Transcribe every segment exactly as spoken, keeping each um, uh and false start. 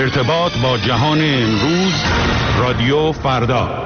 ارتباط با جهان امروز، رادیو فردا.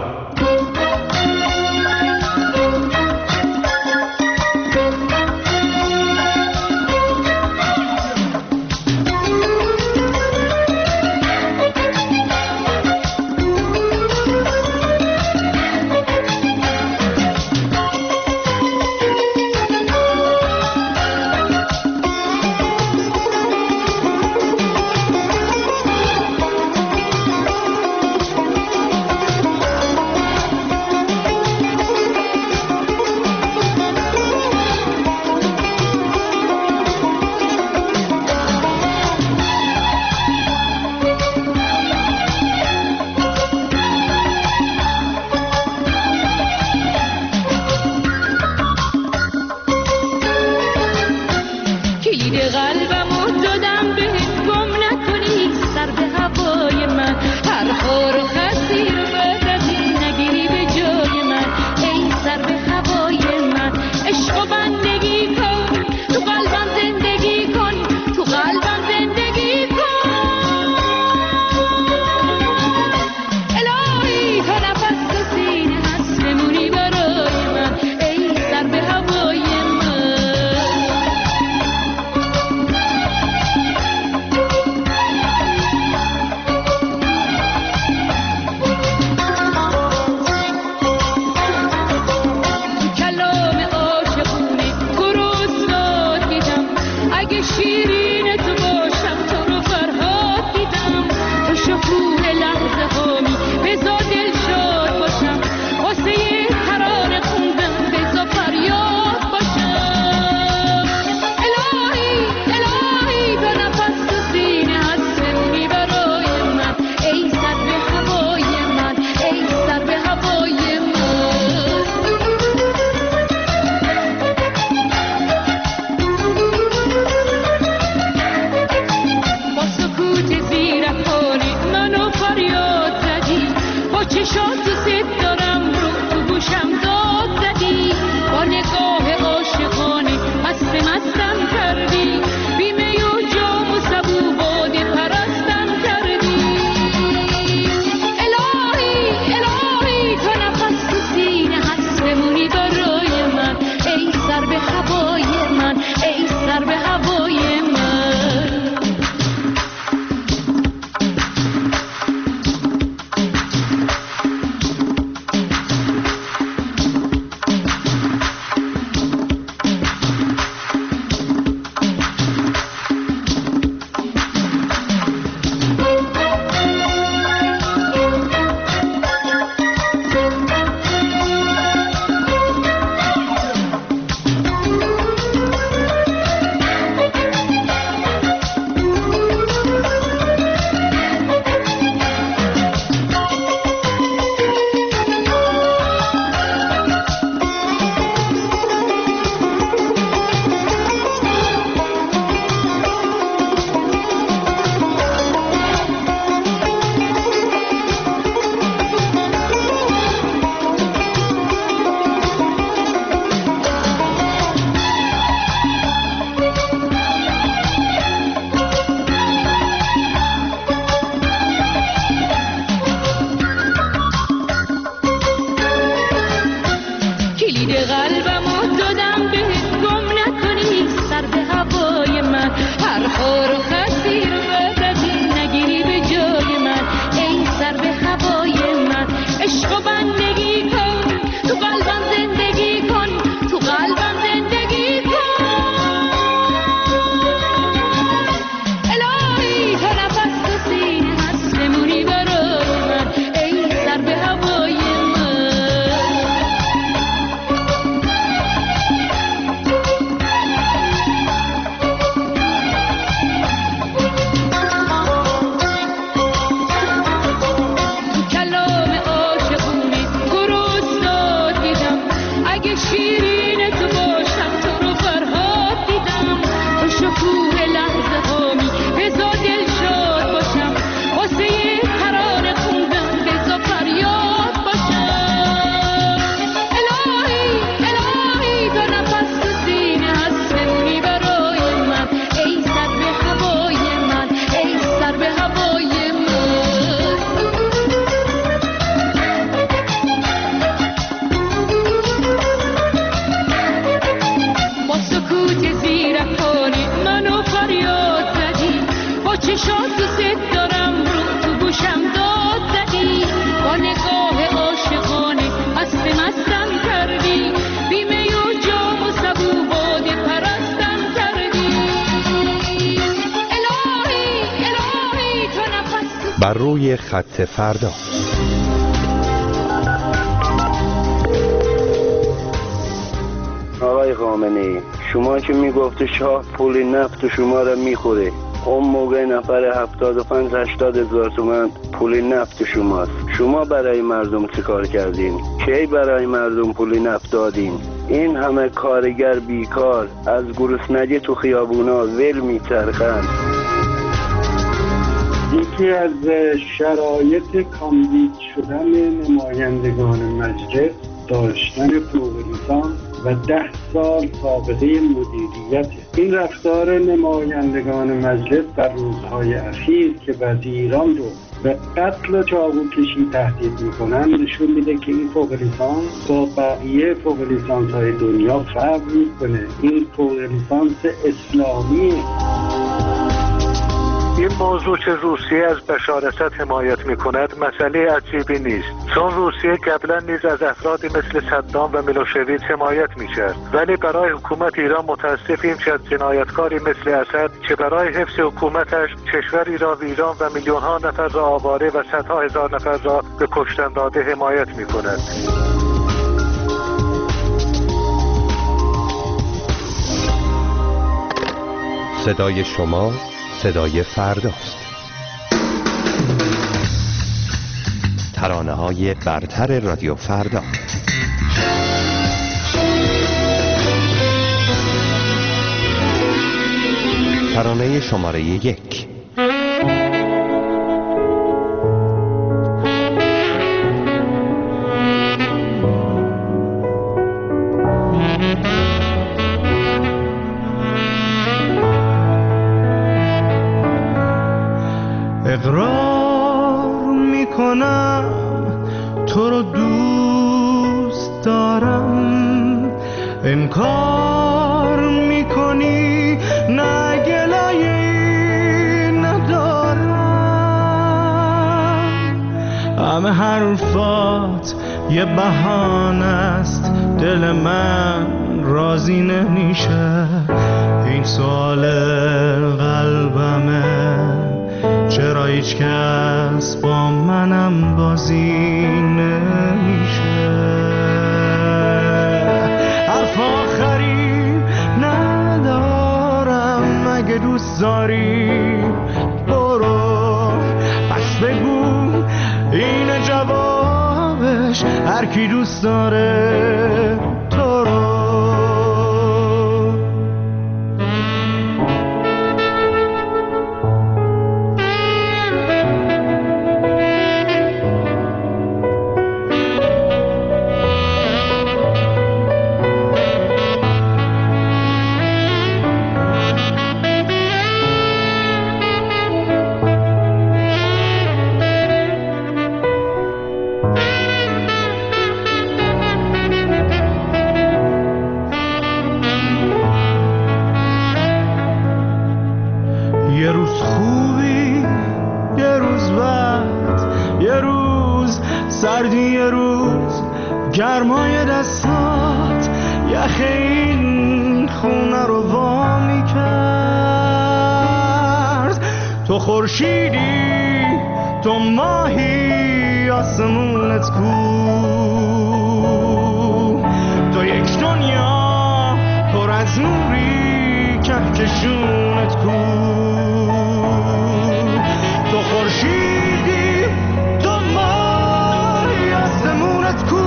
چشات دوست دارم رو تو گوشم داد زدی، با نگاه عاشقانه مست مستم کردی، بیمه و جام و سبو باده پرستم کردی. الهی الهی تو نفس بر روی خط فردا. آقای خامنه‌ای، شما که میگفت شاه پول نفت شما را میخوره، اون موقع نفر هفتاد و پنج هشتاد هزار تومن پول نفت شماست. شما برای مردم چه کار کردین؟ کی برای مردم پول نفت دادین؟ این همه کارگر بیکار از گرسنگی تو خیابونا ول میچرخند. یکی از شرایط کاندید شدن نمایندگان مجلس داشتن فوق لیسانس و ده سال سابقه مدیریت. این رفتار نمایندگان مجلس در روزهای اخیر که وزیران رو به قتل و چاقو کشی تهدید میکنن نشون میده که این فوق لیسانس با بقیه فوق لیسانس های دنیا فرق میکنه. این فوق لیسانس اسلامیه. این موضوع که روسیه از بشارست حمایت میکند مسئله عجیبی نیست، چون روسیه قبلا نیز از افرادی مثل صدام و میلوشویچ حمایت میکرد، ولی برای حکومت ایران متاسفیم که از جنایتکاری مثل اسد که برای حفظ حکومتش کشوری را ویران و میلیون ها نفر را آواره و صدها هزار نفر را به کشتن داده حمایت میکند. صدای شما صدای فرداست. ترانه های برتر رادیو فردا. ترانه شماره یک. اقرار میکنم تو رو دوست دارم، انکار میکنی نه گلایی ندارم. همه حرفات یه بهانه است، دل من راضی نمیشه. این سوال قلبمه، چرا هیچ کس با منم بازی نمیشه. حرف آخری ندارم، اگه دوست داری برو پس بگو این جوابش، هر کی دوست داره تو رو. یه روز خوبی، یه روز بد، یه روز سردی، یه روز گرمای دستات یخ این خونه رو وا میکرد. تو خورشیدی، تو ماهی، آسمونت کو، تو یک دنیا پر از نوری، کهکشونت کو. تو خورشیدی، تو ماهی، آسمونت کو،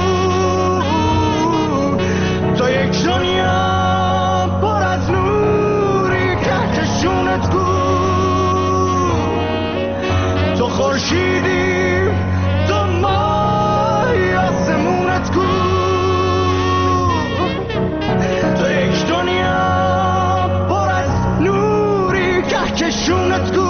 تو یک دنیا پر از نوری، کهکشونت کو. تو خورشیدی، تو ماهی، آسمونت کو، تو یک دنیا پر از نوری، کهکشونت کو.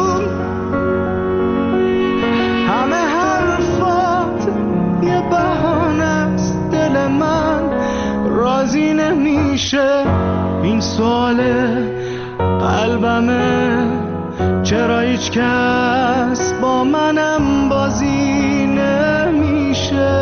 همه حرفات یه بهانه است، دل من راضی نمیشه. این سوال قلبمه، چرا هیچ کس با منم بازی نمیشه،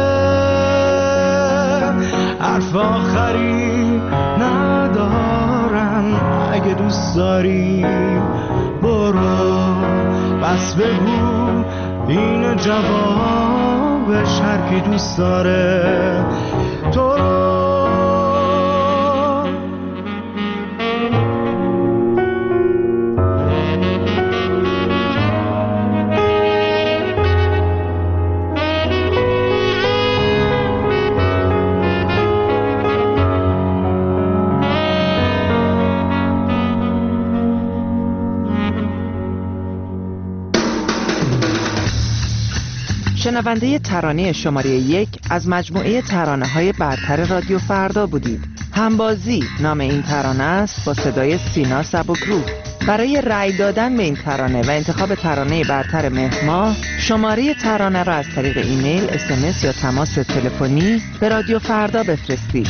حرف آخری ندارم، اگه دوست داری برو، بس بگو این جوابش، هر کی دوست داره تو رو. شنونده ترانه شماره یک از مجموعه ترانه‌های برتر رادیو فردا بودید. همبازی نام این ترانه است با صدای سینا سبکروح. برای رأی دادن به این ترانه و انتخاب ترانه برتر مهر ماه، شماره ترانه را از طریق ایمیل، اس ام اس یا تماس تلفنی به رادیو فردا بفرستید.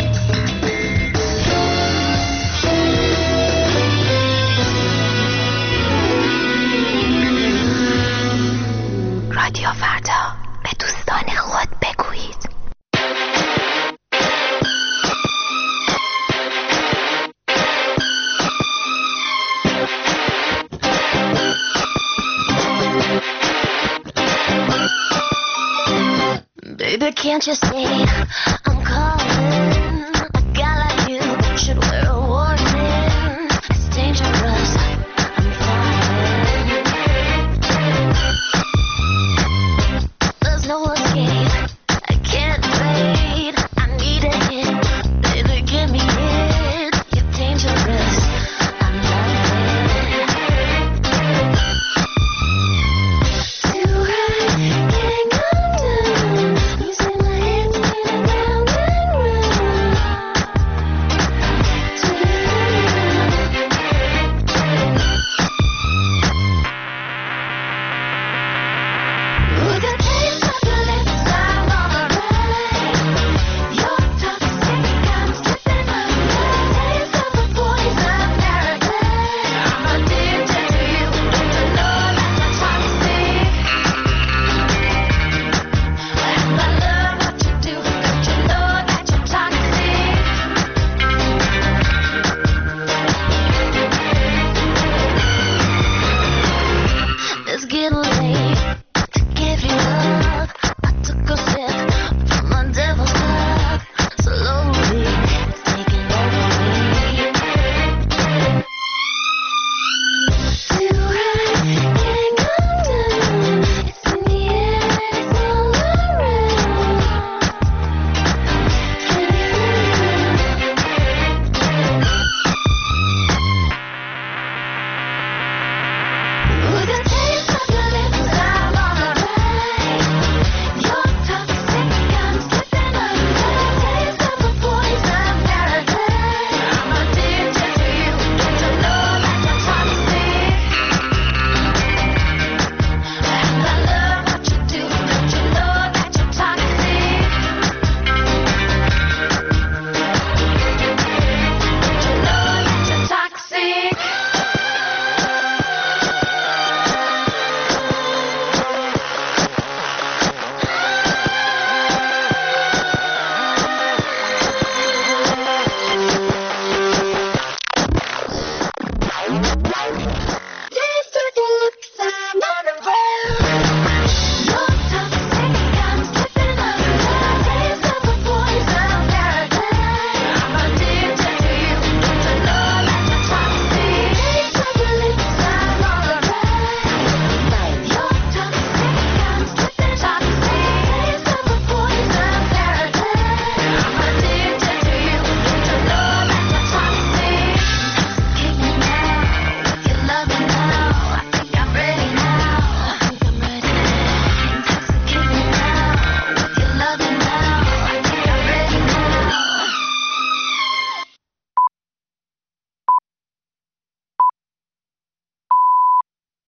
رادیو فردا، به دوستان خود بگویید. Baby, can't you see